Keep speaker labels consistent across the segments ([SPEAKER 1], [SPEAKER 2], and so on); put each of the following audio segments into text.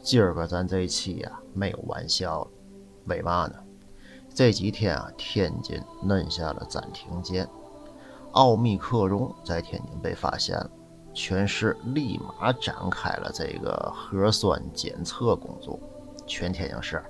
[SPEAKER 1] 今儿个咱这一期啊没有玩笑了，为嘛呢？这几天啊，天津摁下了暂停键，奥密克戎在天津被发现了，全市立马展开了这个核酸检测工作。全天津市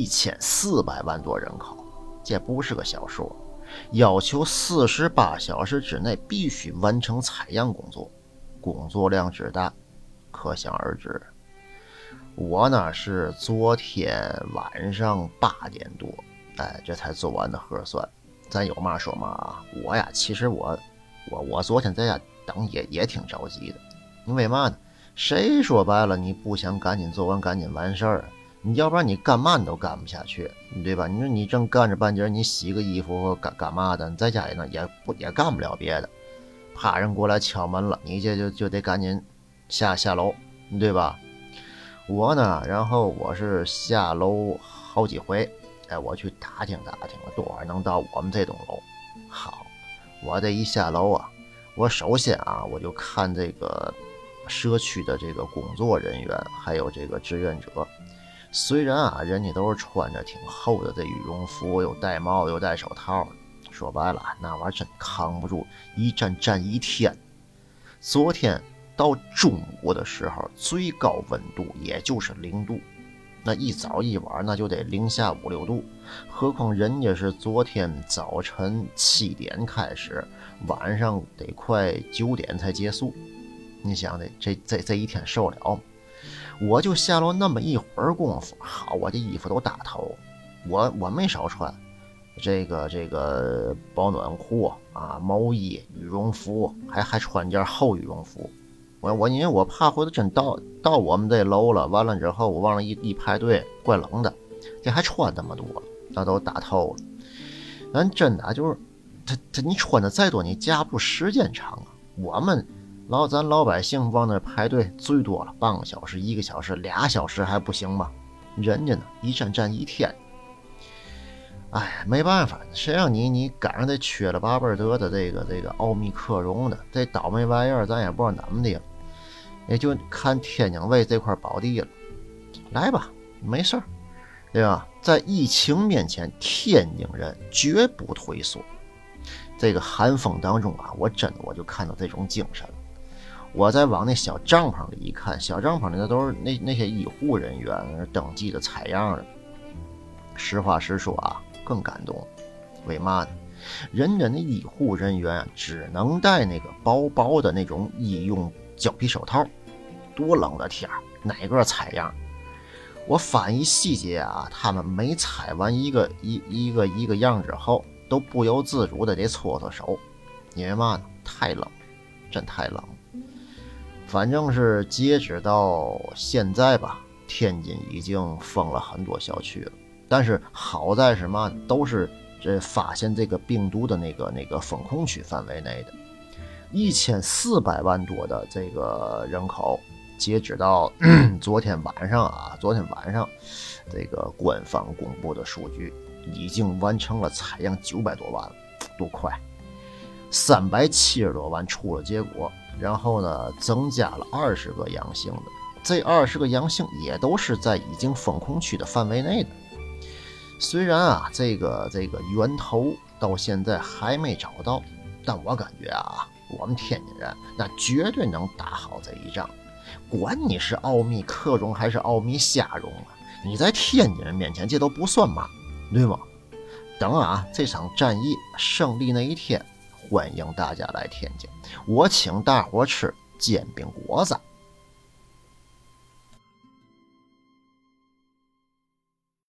[SPEAKER 1] 1400万多人口，这不是个小数，要求48小时之内必须完成采样工作，工作量之大，可想而知。我呢是昨天晚上8点多，这才做完的核酸。咱有嘛说嘛啊，我呀，其实我昨天在家等也挺着急的，因为嘛呢？谁说白了你不想赶紧做完赶紧完事儿？你要不然你干嘛你都干不下去，对吧？你说你正干着半截，你洗个衣服或干嘛的，你在家里呢也干不了别的，怕人过来敲门了，你这就得赶紧下楼，对吧？我呢，然后我是下楼好几回，我去打听打听了多少能到我们这栋楼。好，我这一下楼啊，我首先啊，我就看这个社区的这个工作人员，还有这个志愿者。虽然啊，人家都是穿着挺厚的这羽绒服，又戴帽又戴手套，说白了，那玩意儿真扛不住，一站一天。昨天到中午的时候，最高温度也就是0度，那一早一晚那就得零下5、6度，何况人家是昨天早晨7点开始，晚上得快9点才结束。你想的这一天受了吗？我就下楼那么一会儿功夫，好，我这衣服都打透，我没少穿。这个保暖裤啊，毛衣、羽绒服，还穿件厚羽绒服。因为我怕回头真到我们这楼了，完了之后我忘了一排队，怪冷的，这还穿那么多了，那都打透了。咱真的就是你穿的再多，你架不住时间长啊。咱老百姓往那排队最多了半个小时、1个小时、2小时还不行吗？人家呢一站一天。哎，没办法，谁让你赶上这缺了八辈得的这个奥密克戎的这倒霉玩意儿，咱也不知道怎么的，也就看天津卫这块宝地了。来吧，没事儿，对吧？在疫情面前，天津人绝不退缩。这个寒风当中啊，我就看到这种精神了。我再往那小帐篷里一看，小帐篷里的都是那些医护人员登记的采样的。实话实说啊，更感动。为嘛呢？人家那医护人员只能戴那个薄薄的那种医用胶皮手套，多冷的天，哪个采样？我翻译细节啊，他们每采完一个样之后，都不由自主的得搓手，因为嘛呢？太冷，真太冷。反正是截止到现在吧，天津已经封了很多小区了。但是好在是嘛，都是这发现这个病毒的那个封控区范围内的。1400万多的这个人口，截止到昨天晚上这个官方公布的数据，已经完成了采样900多万了，多快！370多万出了结果，然后呢，增加了20个阳性的，这20个阳性也都是在已经封控区的范围内的。虽然啊，这个源头到现在还没找到，但我感觉啊，我们天津人那绝对能打好这一仗。管你是奥密克戎还是奥密虾戎啊，你在天津人面前这都不算嘛，对吗？等啊，这场战役胜利那一天，欢迎大家来天津，我请大伙吃煎饼果子。